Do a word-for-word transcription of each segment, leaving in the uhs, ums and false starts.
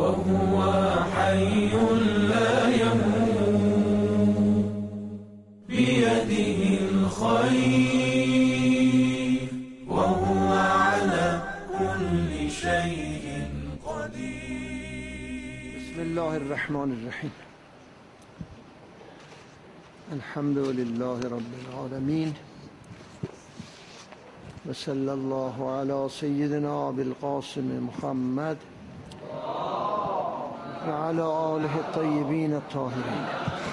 وهو حي لا يموت بيده الخير وهو على كل شيء قدير. بسم الله الرحمن الرحیم. الحمد لله رب العالمین و صلی الله علی سیدنا ابی القاسم محمد و علی آله الطیبین الطاهرین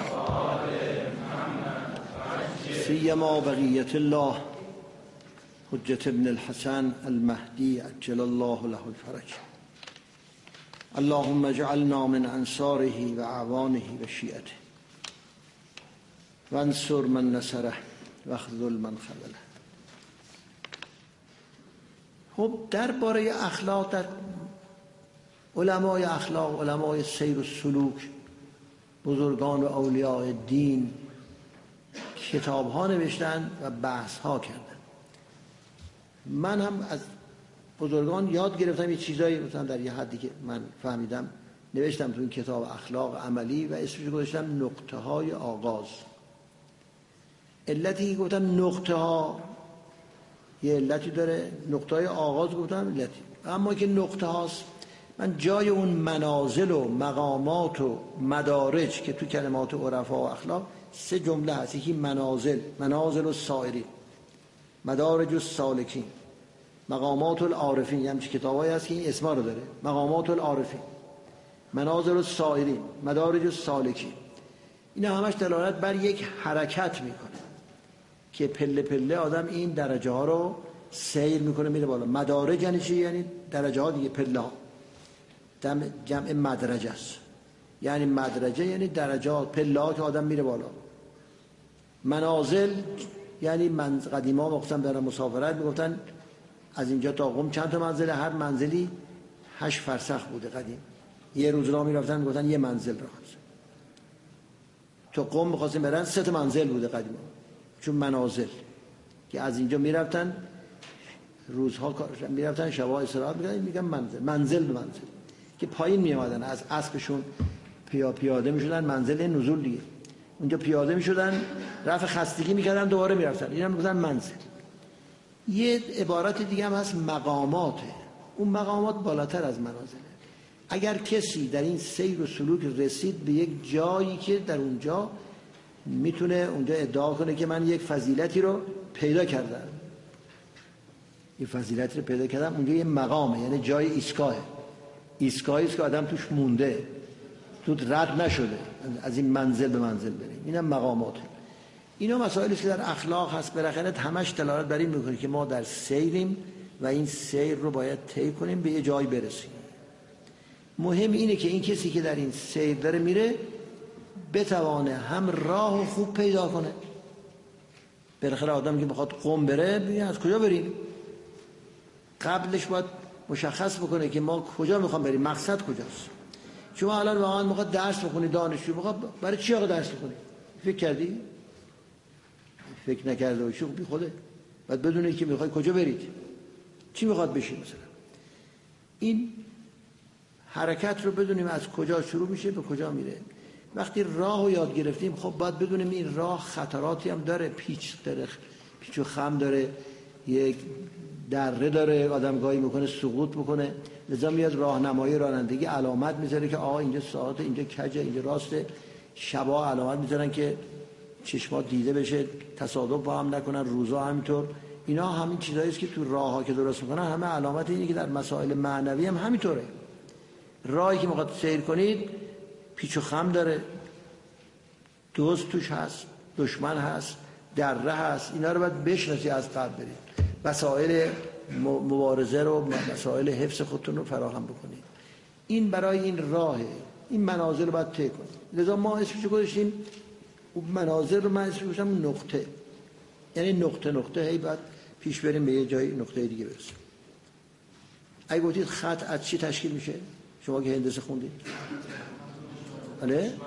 سیما بقیة الله حجة ابن الحسن المهدی عجل الله له الفرج. اللهم اجعلنا من انصاره و اعوانه و شیعته و انصر من نصره و خذل من خذله. خب درباره اخلاق، در علمای اخلاق، علمای سیر و سلوک، بزرگان و اولیاء دین کتاب ها نوشتن و بحث ها کردن. من هم از بزرگان یاد گرفتم یه چیزایی، مثلا در یه حدی که من فهمیدم نوشتم تو این کتاب اخلاق عملی و اسمش گذاشتم نقطه های آغاز. علتی که گفتم نقطه ها یه علتی داره، نقطه های آغاز گفتم علتی، اما که نقطه هاست من جای اون منازل و مقامات و مدارج که تو کلمات عرفا و اخلاق سه جمله هست. یکی منازل، منازل السائرین، مدارج السالکین، مقامات العارفین. یه همچین کتابایی هست که این اسما رو داره، مقامات العارفین، منازل السائرین، مدارج السالکین. اینا همش دلالت بر یک حرکت میکنه که پله پله آدم این درجه ها رو سیر میکنه میره بالا. مدارج یعنی چی؟ یعنی درجه ها دیگه، پله ها، جمع مدرجه است. یعنی مدرجه یعنی درجات، پله ها که آدم میره بالا. منازل یعنی من قدیما وقتا برای مسافرت میگفتن از اینجا تا قم چند تا منزله، هر منزلی هشت فرسخ بوده قدیم. یه روز راه میرفتن میگفتن یه منزل راه هست. تو قم میخواستیم برن سه تا منزل بوده قدیما، چون منازل که از اینجا میرفتن روزها میرفتن شبا استراحت میکردن، میگن منزل، منزل به منزل که پایین میامدن از اسبشون پیا پیاده میشدن، منزل نزول دیگه. اونجا پیاده میشدن، رفع خستگی میکردن، دوباره میرفتن. اینا میگفتن منزل. یه عبارت دیگه هم هست مقاماته. اون مقامات بالاتر از منازله. اگر کسی در این سیر و سلوک رسید به یک جایی که در اونجا میتونه اونجا ادعا کنه که من یک فضیلتی رو پیدا کردم، یه فضیلتی رو پیدا کردم، اونجا یه مقامه، یعنی جای ایستگاهه. ایستگاهی است که آدم توش مونده، تو رد نشده از این منزل به منزل بریم. اینا مقامات. اینا مسائلی که در اخلاق هست، بالاخره همش دلالت بر این میکنه که ما در سیریم و این سیر رو باید طی کنیم، به یه جایی برسیم. مهم اینه که این کسی که در این سیر داره میره بتوانه هم راه خوب پیدا کنه. بالاخره آدم که بخواد قم بره، ببین از کجا بریم، قبلش باید مشخص بکنه که ما کجا میخوام بریم، مقصد کجاست. شما الان واقعا میخواد درس بخونی، دانشجو میخواد، برای چی آقا درس بخونی؟ فکر کردی؟ فکر نکرده باشی بی خوده. بعد بدونی که میخوای کجا برید، چی میخواد بشی. مثلا این حرکت رو بدونیم از کجا شروع میشه به کجا میره. وقتی راه رو یاد گرفتیم، خب باید بدونیم این راه خطراتی هم داره، پیچ داره، پیچ و خم داره، یک دره داره، آدم گاهی میکنه سقوط بکنه. لذا میاد راهنمایی رانندگی علامت میذاره که آقا اینجا ساعت، اینجا کجه، اینجا راسته. شبا علامت میذارن که چشما دیده بشه، تصادف با هم نکنن. روزا همینطور. اینا همین چیزایی است که تو راهها که درست میکنن همه علامت اینه که در مسائل معنوی هم همینطوره. راهی که میخواد سیر کنید پیچ و خم داره، دوست توش هست، دشمن هست، دره هست. اینا رو باید بشناسی، از قبل برید وسایل مبارزه رو، مسائل حفظ خودتون رو فراهم بکنید. این برای این راهه، این منازل رو باید طی کنید. لذا ما اسمش گذاشتیم اون منازل رو، من اسمش گذاشتم نقطه، یعنی نقطه نقطه هی باید پیش بریم به یه جای نقطه دیگه برسیم. اگه گفتید خط از چی تشکیل میشه؟ شما که هندسه خوندید، بله؟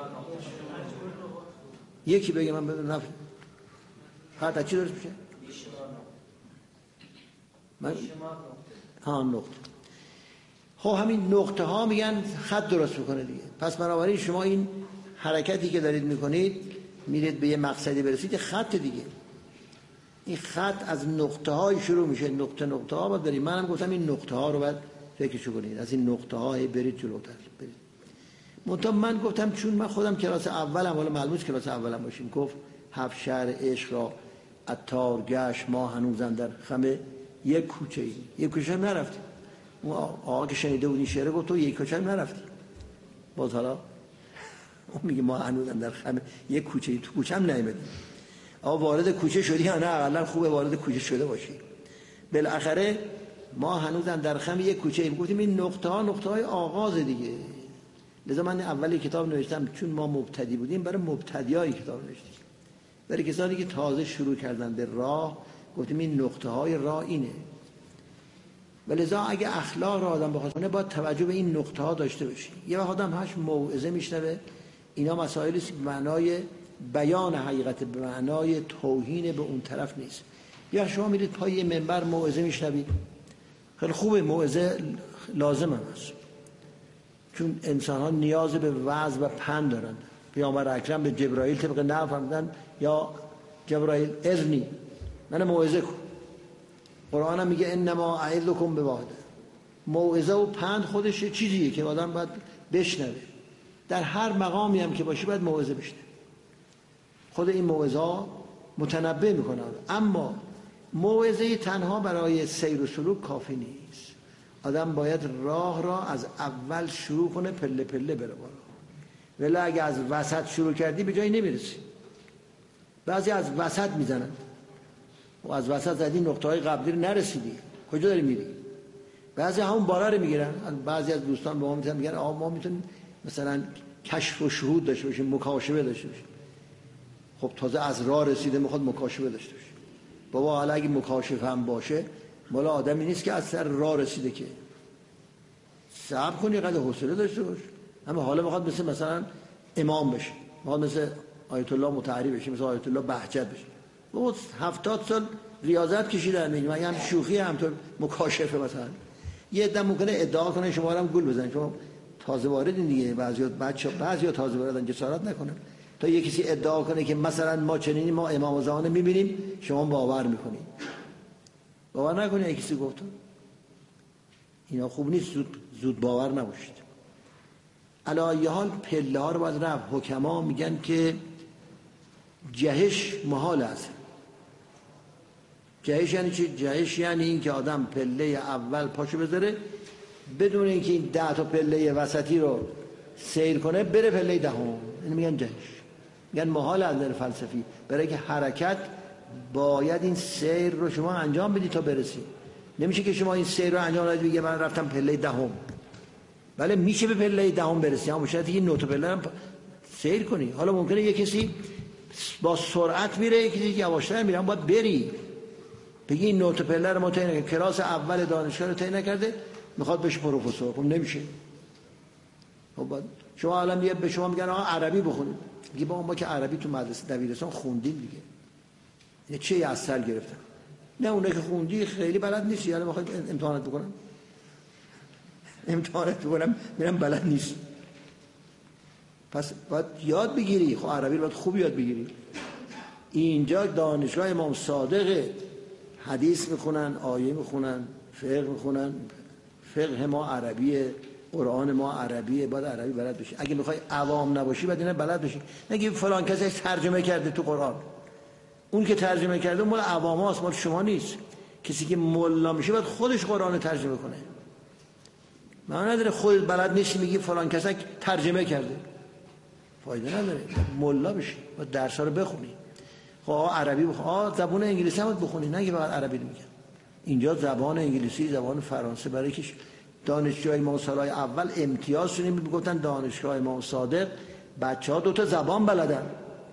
یکی بگه من بدون نفر خط از چی درست میشه؟ من ها نقطه. خب همین نقطه ها میگن خط درست میکنه دیگه. پس بنابراین شما این حرکتی که دارید میکنید میرید به یه مقصدی برسید، خط دیگه. این خط از نقطه های شروع میشه، نقطه نقطه ها باید برید. منم گفتم این نقطه ها رو باید فکرشو کنید، از این نقطه ها برید جلوتر برید. منتها من گفتم چون من خودم کلاس اولم، حالا معلومه کلاس اولم باشیم، گفت هفت شهر عشق را عطار گشت، ما هنوزم در خم یک کوچه ای. یک کوچه هم نرفتیم. اون آقا که شنیده بود این شعر گفت تو یک کوچه هم نرفتی. باز حالا اون میگه ما هنوزم در خم یک کوچه ای، تو کوچه هم نیومدیم. آقا وارد کوچه شدی یا نه؟ اقلا خوبه وارد کوچه شده باشی. بالاخره ما هنوزم در خم یک کوچه ایم. گفتیم این نقطه ها نقطه های آغاز دیگه. لذا من اولی کتاب نوشتم چون ما مبتدی بودیم، برای مبتدیای کتاب نوشتیم، برای کسانی که تازه شروع کردن به راه. گفتیم این نقطه های راه اینه. ولذا اگه اخلاق را آدم بخواد کنه باید توجه به این نقطه ها داشته باشی. یه وقت آدم هاش موعظه میشنوه، اینا مسائلی است به معنای بیان حقیقت، به معنای توهین به اون طرف نیست. یا شما میرید پای منبر موعظه میشنوید، خیلی خوبه، موعظه لازم هم است، چون انسان ها نیاز به وعظ و پند دارند. پیامبر اکرم به جبرائیل طبق نقل فرمودن یا جبرائیل اذنی من موعظه کن. قرآن هم میگه انما اعظکم بواحده. موعظه و پند خودش چیزیه که آدم باید بشنوه. در هر مقامی هم که باشی باید موعظه بشنوه. خود این موعظه متنبه میکنه. اما موعظه تنها برای سیر و سلوک کافی نیست. آدم باید راه را از اول شروع کنه، پله پله بره بالا. ولی اگه از وسط شروع کردی به جایی نمیرسی. بعضی از وسط میزنن و از وسط زدی نقطه های قبلی رو نرسیدی، کجا داری میری؟ بعضی همون بالا رو میگیرن. بعضی از دوستان به ما میگن میگن آقا ما میتونیم مثلا کشف و شهود داشته باشیم، مکاشفه داشته باشیم. خب تازه از راه رسیده میخواد مکاشفه داشته باشه. بابا حالا اگه مکاشفه هم باشه مال آدمی نیست که از سر راه رسیده، که صبر کنی، قدر حوصله داشته باش. اما حالا میخواد مثل مثلا امام بشه، میخواد مثل آیت الله مطهری بشه، مثل آیت الله بهجت بشه. بابا هفتاد سال ریاضت کشیدن، میگم مگه شوخی هم تو مکاشفه مثلا. یه عده ممکنه ادعا کنه شما رو هم گول بزنن، شما تازه واردین دیگه. بعضیا بچا بعضیا تازه واردن، جسارت نکنن تا یه کسی ادعا کنه که مثلا ما چنینی، ما امام زمان میبینیم، شما باور میکنید. باور نکنید یه کسی گفت. اینا خوب نیست، زود زود باور نباشید. علی حال پله ها رو باید رفت. حکما میگن که جهش محال است. جهش یعنی چی؟ جهش یعنی این که آدم پله اول پاشو بذاره بدون اینکه این ده تا پله وسطی رو سیر کنه بره پله دهم. اینو میگن جهش. میگن محال از نظر فلسفی، برای که حرکت باید این سیر رو شما انجام بدی تا برسی. نمیشه که شما این سیر رو انجام ندید بگی من رفتم پله دهم. بله میشه به پله دهم برسی، اما شاید این نوت پله هم سیر کنی. حالا ممکنه یه کسی با سرعت میره، یه کسی یواشتر میره، هم باید بری. بگی این نوت پله رو ما طی نکردیم، کلاس اول دانشگاه رو طی نکرده، میخواد بشه پروفسور. خب نمیشه. خب شما الان میاد به شما میگن آقا عربی بخونید، میگه با ما که عربی تو مدرسه دبیرستان خوندیم دیگه، یه چی از سر گرفتن. نه اونایی که خوندی خیلی بلد نیستی، حالا میخواد امتحانات بکنم امتحانات بکنم میرم بلد نیست. پس باید یاد بگیری. خب عربی رو باید خوب یاد بگیری. اینجا دانشگاه امام صادق، حدیث میخونن، آیه میخونن، فقه میخونن. فقه ما عربیه، قرآن ما عربیه، باید عربی بلد بشی. اگه میخوای عوام نباشی باید اینا بلد بشی. نگی فلان کسی ترجمه کرده تو قرآن، اون که ترجمه کرده مال عوام هاست، مال شما نیست. کسی که ملا میشه باید خودش قرآن رو ترجمه کنه. معنی نداره خودت بلد نیستی میگی فلان کسی ترجمه کرده، فایده نداره. ملا بشی، باید درس‌ها رو بخونی. خب عربی بخون، زبان انگلیسی هم بخونی، نه که فقط عربی میگن. اینجا زبان انگلیسی، زبان فرانسه، برای که دانشجوهای امام سالهای اول امتیاز شدیم، میگفتن دانشگاه امام صادق بچه‌ها دو تا زبان بلدن.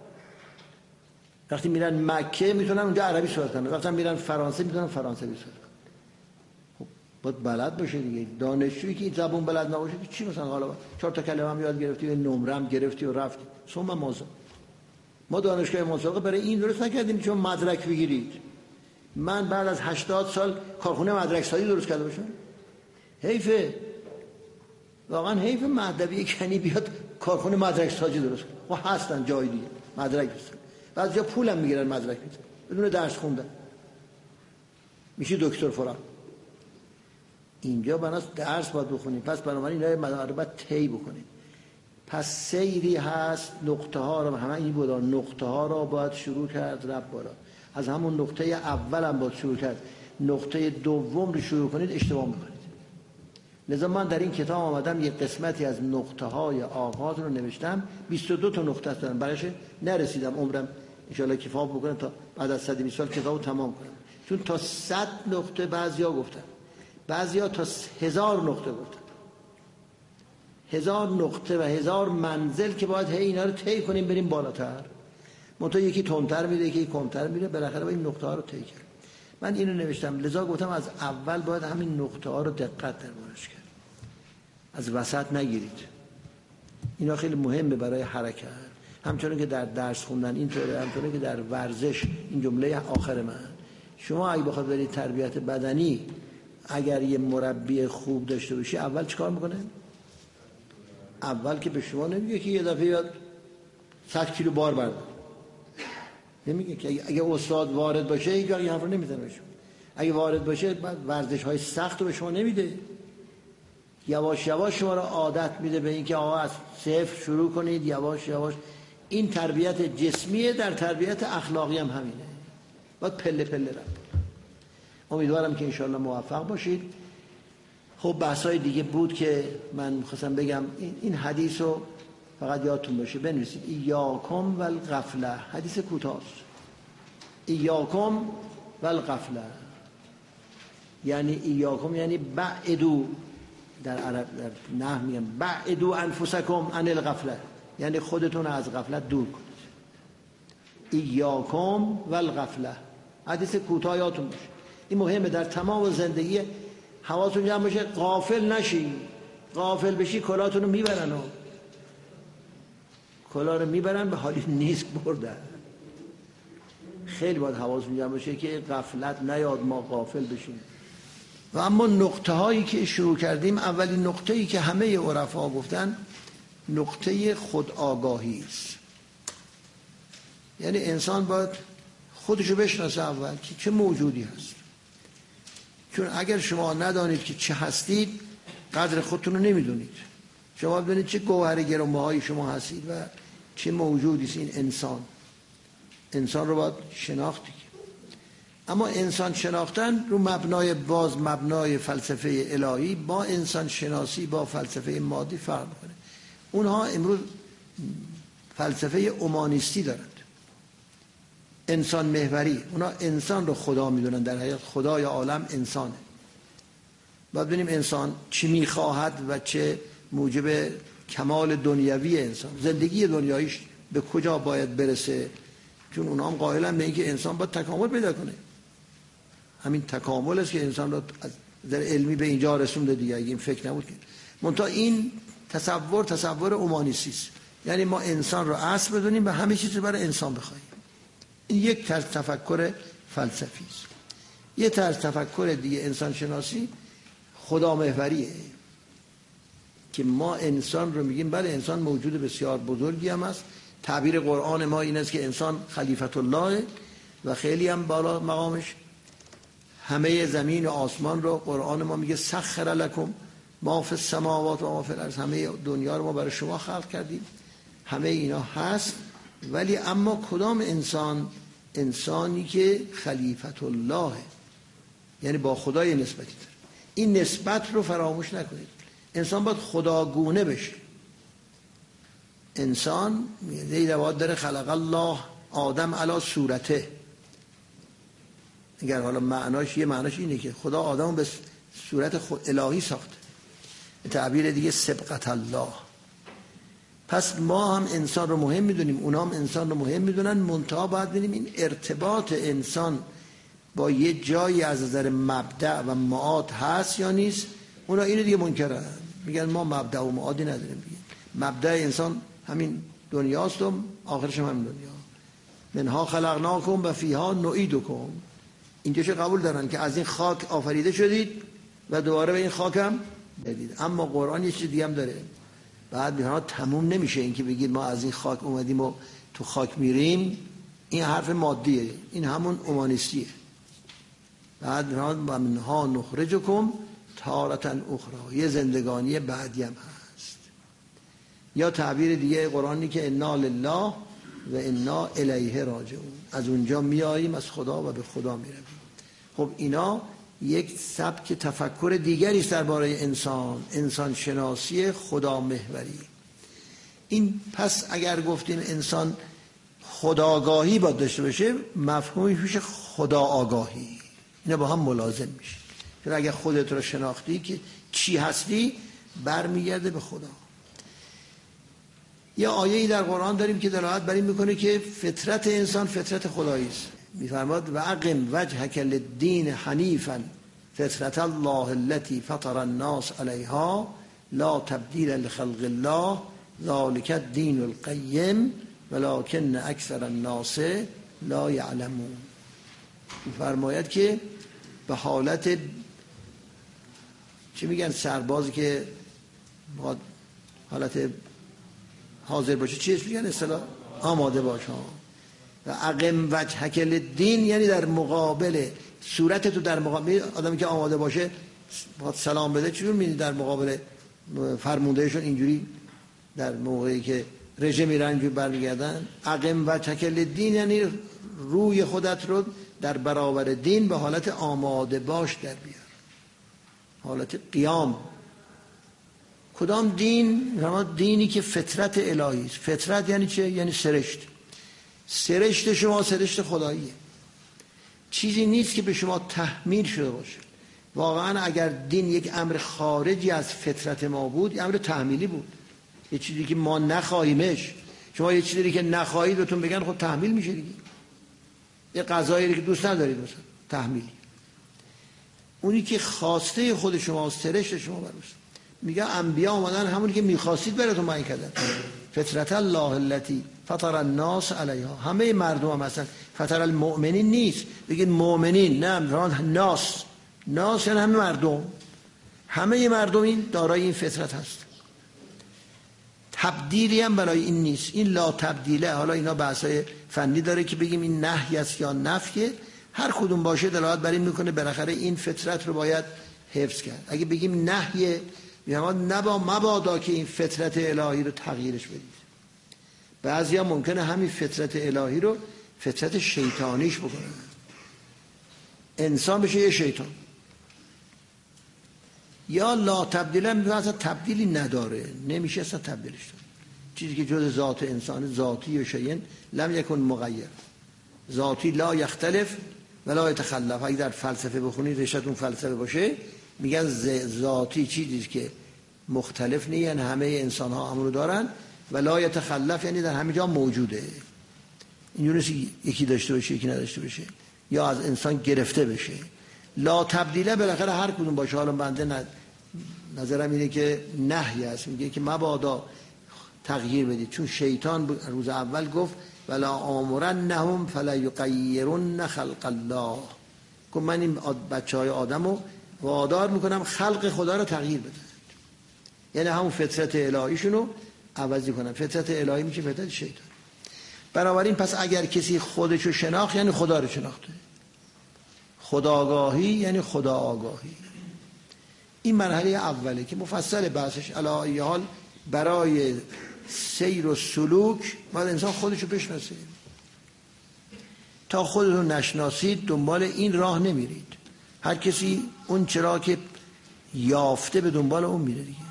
وقتی میرن مکه میتونن اونجا عربی صحبت کنن، وقتی میرن فرانسه میتونن فرانسوی صحبت کنن. خب باید بلد باشه دیگه. دانشجویی که این زبان بلد نباشه که چی، مثلا حالا چهار تا کلمه هم یاد گرفتی و نمره هم گرفتی و رفتی ثم ماذا؟ ما دانشگاه امام صادق برای این درست نکردیم چون مدرک بگیرید. من بعد از هشتاد سال کارخونه مدرک سازی درست کرده باشم؟ حیفه. واقعا حیف مهدوی کنی بیاد کارخونه مدرک سازی درست کنه. خب هستن جای دیگه مدرک هستن، بعضی جا پولم میگیرن مدرک میدن بدون درس خوندن، میشه دکتر فلان. اینجا بناس درس باید بخونیم، پس بنابراین اینا مدارک باید طی بکنیم. پس سیری هست، نقطه ها رو همه این بود، نقطه ها رو باید شروع کرد رب بالا. از همون نقطه اول هم باید شروع کرد، نقطه دوم رو شروع کنید اشتباه میکنید. لذا من در این کتاب آمدم یک قسمتی از نقطه های آغاز رو نوشتم، بیست و دو تا نقطه است دارم، برایش نرسیدم عمرم ان شاء الله کفایت بکنم تا بعد از صد و بیست سال کتابو تمام کنم، چون تا صد نقطه بعضیا گفتن، بعضیا تا هزار نقطه گفتن، هزار نقطه و هزار منزل که باید هی اینا رو طی کنیم بریم بالاتر. منتها یکی تندتر میره یکی کمتر میره، بالاخره با این نقطه ها رو طی کرد. من اینو نوشتم، لذا گفتم از اول باید همین نقطه ها رو دقت دربارش کرد، از وسط نگیرید. اینا خیلی مهمه برای حرکت، همچنان که در درس خوندن اینطوره، همچنان که در ورزش. این جمله آخر من، شما اگه بخواد برید تربیت بدنی، اگر یه مربی خوب داشته باشی اول چیکار میکنه؟ اول که به شما نمیگه که یه دفعه یاد صد کیلو بار بردار، نمیگه که اگه استاد وارد باشه هیچ وقت این حرف رو نمیزنه به شما. اگه وارد باشه بعد ورزش های سخت رو به شما نمیده، یواش یواش شما رو عادت میده به این که آقا از صفر شروع کنید یواش یواش. این تربیت جسمیه، در تربیت اخلاقی هم همینه، باید پله پله رفت. امیدوارم که انشاءالله موفق باشید. خب بحثای دیگه بود که من می‌خواستم بگم، این حدیث رو فقط یادتون باشه بنویسید، ایاکم والغفله، حدیث کوتاست. ایاکم والغفله یعنی ایاکم یعنی بعدو، در عرب در نحو میگم بعدو انفسکم عن الغفله، یعنی خودتون از غفلت دور کنید. ایاکم والغفله، حدیث کوتاه یادتون باشه. این مهمه در تمام زندگی، حواستون جمع باشه غافل نشی. غافل بشی کلاتون رو میبرن، و کلا رو میبرن به حالی نیست بردن. خیلی باید حواستون جمع باشه که غفلت نیاد، ما غافل بشیم. و اما نقطه هایی که شروع کردیم، اولین نقطه ای که همه عرفا گفتن نقطه خود آگاهی است. یعنی انسان باید خودشو بشناسه اول که چه موجودی هست، چون اگر شما ندانید که چه هستید قدر خودتون رو نمیدونید. شما بدونید چه گوهر گرانبهایی شما هستید و چه موجودی است این انسان. انسان رو باید شناختی. اما انسان شناختن رو مبنای باز مبنای فلسفه الهی با انسان شناسی با فلسفه مادی فرق میکنه. اونها امروز فلسفه اومانیستی دارند، انسان محوری. اونها انسان رو خدا میدونن، در حقیقت خدای عالم انسانه. باید ببینیم انسان چی میخواهد و چه موجب کمال دنیوی انسان، زندگی دنیاییش به کجا باید برسه. چون اونها هم قائلن به اینکه انسان باید تکامل پیدا کنه. همین تکامل است که انسان رو از نظر علمی به اینجا رسونده دیگه، اگه این فکر نبود که. منتها این تصور تصور اومانیستی است، یعنی ما انسان رو اصل بدونیم و همه چیز رو برای انسان بخوایم. این یک طرز تفکر فلسفی است. یه طرز تفکر دیگه انسان شناسی خدا محوریه، که ما انسان رو میگیم بله انسان موجود بسیار بزرگی هم است. تعبیر قرآن ما این است که انسان خلیفت الله و خیلی هم بالا مقامش. همه زمین و آسمان رو قرآن ما میگه سخر لکم ما فی السماوات و ما فی الارض، همه دنیا رو ما برای شما خلق کردیم. همه اینا هست، ولی اما کدام انسان؟ انسانی که خلیفت الله، یعنی با خدای نسبتی داره. این نسبت رو فراموش نکنید. انسان باید خداگونه بشه. انسان یه روایت داره خلق الله آدم علی صورته. اگر حالا معناش یه معناش اینه که خدا آدم به صورت خود الهی ساخته، تعبیر دیگه سبقت الله. پس ما هم انسان رو مهم میدونیم، اونا هم انسان رو مهم میدونن. منتها باید ببینیم این ارتباط انسان با یه جایی از نظر مبدأ و معاد هست یا نیست. اونا اینو دیگه منکرن، میگن ما مبدأ و معادی نداریم. مبدأ انسان همین دنیاست و آخرش هم همین دنیا. منها خلقناکم و فیها نعیدکم. اینجا چه قبول دارن که از این خاک آفریده شدید و دوباره به این خاک هم بدید. اما قرآن یه چیز دیگه هم داره. بعد میگه تموم نمیشه این که بگید ما از این خاک اومدیم و تو خاک میریم، این حرف مادیه، این همون اومانیستیه. بعد میگه منها نخرجکم تارة اخرى، یه زندگانی بعدی هم هست. یا تعبیر دیگه قرآنی که انا لله و انا الیه راجعون، از اونجا میاییم از خدا و به خدا میرویم. خب اینا یک سبک تفکر دیگری است درباره انسان، انسان شناسی خدا محوری. این پس اگر گفتیم انسان خداگاهی باید داشته باشه، مفهومی میشه خدا آگاهی، اینا با هم ملازم میشه. چون اگر خودت رو شناختی که چی هستی، برمیگرده به خدا. یه آیه‌ای در قرآن داریم که دلالت بر این میکنه که فطرت انسان فطرت خدایی است. میفرماد و اقم وجهک للدین حنیفا فطرت الله التي فطر الناس علیها لا تبدیل لخلق الله ذلک الدین القیم ولکن اکثر الناس لا یعلمون. میفرماید که به حالت چی میگن سربازی که حالت حاضر باشه، چیش میگن اصطلاح آماده باشه. و اقم وجهک للدین یعنی در مقابل صورت تو، در مقابل آدمی که آماده باشه سلام بده، چجور می‌بینی در مقابل فرموندهشون اینجوری در موقعی که رژه میرن اینجوری برمیگردن. اقم وجهک للدین یعنی روی خودت رو در برابر دین به حالت آماده باش در بیار، حالت قیام. کدام دین؟ دینی که فطرت الهی است. فطرت یعنی چه؟ یعنی سرشت. سرشت شما سرشت خداییه، چیزی نیست که به شما تحمیل شده باشه. واقعا اگر دین یک امر خارجی از فطرت ما بود، امر تحمیلی بود، یه چیزی که ما نخواهیمش. شما یه چیزی که نخواهید بهتون بگن، خب تحمیل میشه دیگه. یه غذایی که دوست ندارید مثلا تحمیلی. اونی که خواسته خود شما، سرشت شما بروست. میگه انبیا اومدن همونی که میخواستید براتون معین کردن. فطرت الله التي فطر الناس علیها. همه مردم هم هستن. فطر المؤمنین نیست، بگید مؤمنین، نه، ناس. ناس یعنی همه مردم. همه مردم این دارای این فطرت هست. تبدیلی هم برای این نیست. این لا تبدیله. حالا اینا بحثای فنی داره که بگیم این نهی است یا نفیه. هر کدوم باشه دلالت بر این میکنه بالاخره این فطرت رو باید حفظ کرد. اگه بگیم نهیه، میگم نبا مبادا که این فطرت الهی رو تغییرش بدید. بعضیا ممکنه همین فطرت الهی رو فطرت شیطانیش بکنه، انسان بشه یه شیطان. یا لا تبدیله، میگه اصلا تبدیلی نداره، نمیشه اصلا تبدیلش داره. چیزی که جز ذات انسان ذاتی و شیئن لم یکن مغیر، ذاتی لا یختلف ولا یتخلف. اگه در فلسفه بخونید، رشتون فلسفه باشه، میگن ذاتی چیزی که مختلف نیست، یعنی همه انسان ها همونو دارن، ولا یتخلف یعنی در همه جا موجوده. اینجوری نیست یکی داشته باشه یکی نداشته باشه یا از انسان گرفته بشه. لا تبدیله بالاخره هر کدوم باشه. حالا بنده نظرم اینه که نهی است، میگه که مبادا تغییر بدید، چون شیطان روز اول گفت ولا آمرنهم فلا یغیرن خلق الله. گفت من این بچهای آدمو وادار میکنم خلق خدا رو تغییر بدن، یعنی همون فطرت الهیشونو عوضی کنن. فطرت الهی میشه فطرت شیطان. بنابراین پس اگر کسی خودشو شناخت یعنی خدا رو شناخته. خداگاهی یعنی خدا آگاهی. این مرحله اوله که مفصل بحثش. علی ای حال برای سیر و سلوک باید انسان خودشو بشناسه. تا خودتون نشناسید دنبال این راه نمیرید. هر کسی اون چرا که یافته به دنبال اون میره دیگه.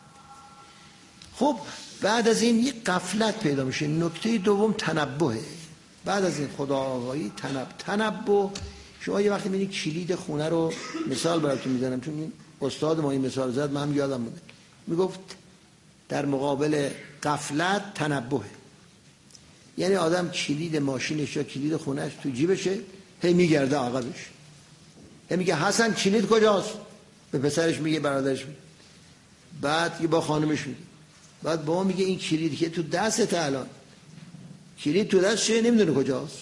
خب بعد از این یک غفلت پیدا میشه. نکته دوم تنبهه. بعد از این خدا آگاهی تنب تنبه. شما یه وقتی میبینید کلید خونه رو، مثال براتون میزنم چون این استاد ما این مثال زد، من هم یادم مونده، میگفت در مقابل غفلت تنبهه. یعنی آدم کلید ماشینش یا کلید خونهش تو جیبشه، هی میگرده عقبش، هی میگه حسن کلید کجاست؟ به پسرش میگه، برادرش میگه، بعد یه با خانمش میگه، بعد با ما میگه این کلیدی که تو دستت الان، کلید تو دستشه نمیدونه کجاست،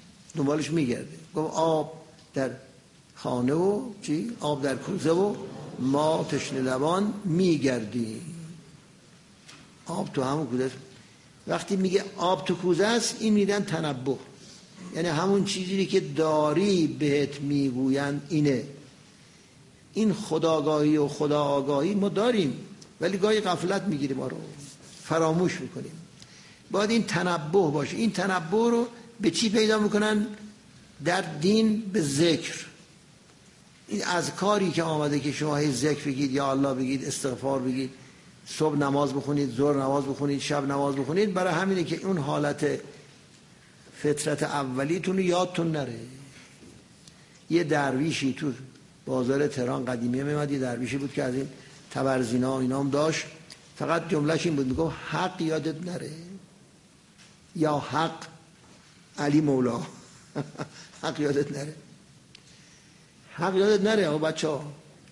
دنبالش میگرده. گفت آب در خانه و چی؟ آب در کوزه و ما تشنه لبان میگردیم. آب تو همون کوزه. وقتی میگه آب تو کوزه است، این میدن تنبه، یعنی همون چیزی که داری بهت میگوین اینه. این خداگاهی و خدا آگاهی ما داریم، ولی گاهی غفلت میگیره ما رو، فراموش میکنیم. باید این تنبه باشه. این تنبه رو به چی پیدا میکنن در دین؟ به ذکر. این اذکاری که آمده که شما هی ذکر بگید، یا الله بگید، استغفار بگید، صبح نماز بخونید، ظهر نماز بخونید، شب نماز بخونید، برای همینه که اون حالت فطرت اولیتون یادتون نره. یه درویشی تو بازار تهران قدیمی میمد، یه درویشی بود که از این تبرزینا اینا هم داشت، فقط جملهش این بود، میگفت حق یادت نره، یا حق علی مولا حق یادت نره، حق یادت نره. آقا بچه ها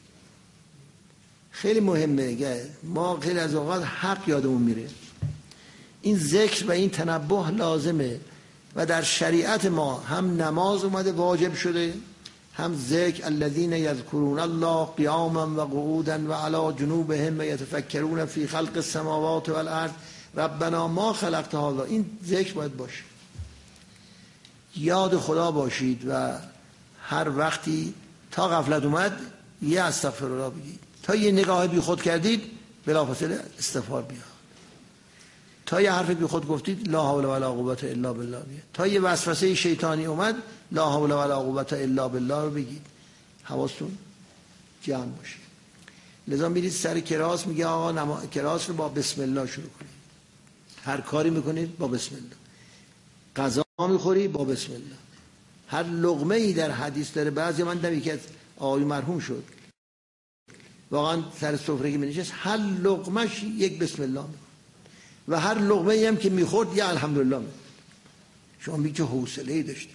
خیلی مهمه، ما خیلی از اوقات حق یادمون میره. این ذکر و این تنبه لازمه و در شریعت ما هم نماز اومده واجب شده، هم ذکر. الذین یذکرون الله قیاما و قعودا و علی جنوبهم و یتفکرون فی خلق السماوات والارض ربنا ما خلقت هذا. این ذکر باید باشه. یاد خدا باشید و هر وقتی تا غفلت اومد یه استغفرالله بگید، تا یه نگاه بی خود کردید بلافاصله استغفار بیاد، تا یه حرف بی خود گفتید لا حول ولا قوة الا بالله بیاد، تا یه وسوسه شیطانی اومد لا حول ولا قوة الا بالله رو بگید. حواستون جمع باشه. لذا میرید سر کراس، میگه آقا نما... کراس رو با بسم الله شروع کنید. هر کاری میکنید با بسم الله. غذا میخوری با بسم الله. هر لقمه ای در حدیث داره. بعضی من دیدم که آقای مرحوم شد واقعا سر سفره که می‌نشست هر لقمهش یک بسم الله میگه و هر لقمه ای هم که میخورد یا الحمدلله میگه. شما میگه چه حوصله‌ای داشتی.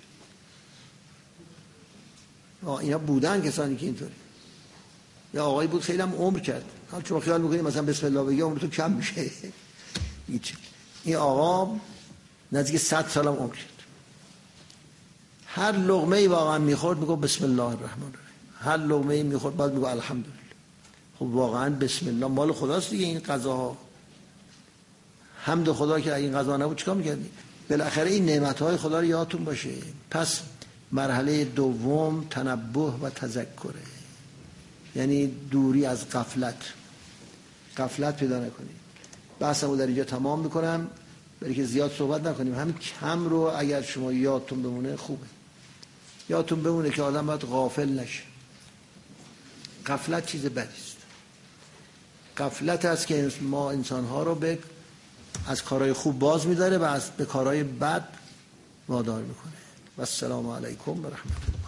اینا بودن کسانی که اینطوری. یا آقایی بود خیلی هم عمر کرد. حالا شما خیال میکنید مثلا بسم الله بگی عمرتون کم میشه. این آقا نزدیک صد سال هم عمر کرد. هر لقمه ای واقعا میخورد میگه بسم الله الرحمن الرحیم. هر لقمه ای میخورد بعد میگه الحمدلله. خب واقعا بسم الله مال خداست دیگه. این غذاها حمد خدا که این غذا نبود چیکار می‌کردی؟ بالاخره این نعمت‌های خدا رو یادتون باشه. پس مرحله دوم تنبه و تذکره، یعنی دوری از غفلت. غفلت پیدا نکنید. بحثمو در اینجا تمام میکنم برای که زیاد صحبت نکنیم. همین کم رو اگر شما یادتون بمونه خوبه. یادتون بمونه که آدم باید غافل نشه. غفلت چیز بدی است. غفلت است که ما انسان‌ها رو به از کارهای خوب باز می‌داره و از به کارهای بد وادار می‌کنه. و السلام علیکم و رحمت الله.